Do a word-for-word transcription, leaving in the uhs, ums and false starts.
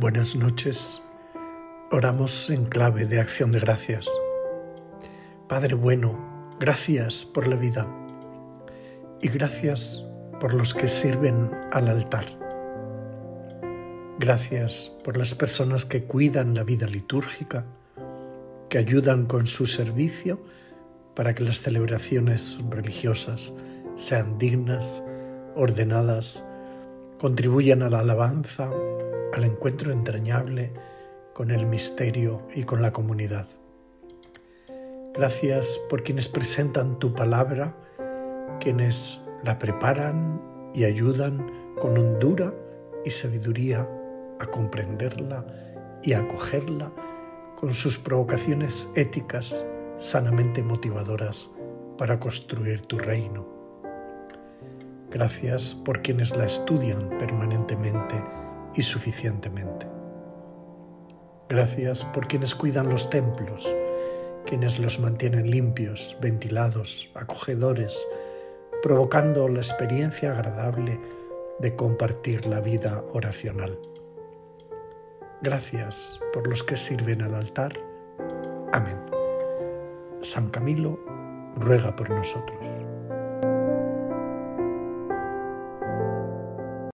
Buenas noches. Oramos en clave de acción de gracias. Padre bueno, gracias por la vida y gracias por los que sirven al altar. Gracias por las personas que cuidan la vida litúrgica, que ayudan con su servicio para que las celebraciones religiosas sean dignas, ordenadas, contribuyan a la alabanza, al encuentro entrañable con el misterio y con la comunidad. Gracias por quienes presentan tu palabra, quienes la preparan y ayudan con hondura y sabiduría a comprenderla y a acogerla con sus provocaciones éticas sanamente motivadoras para construir tu reino. Gracias por quienes la estudian permanentemente y suficientemente. Gracias por quienes cuidan los templos, quienes los mantienen limpios, ventilados, acogedores, provocando la experiencia agradable de compartir la vida oracional. Gracias por los que sirven al altar. Amén. San Camilo ruega por nosotros.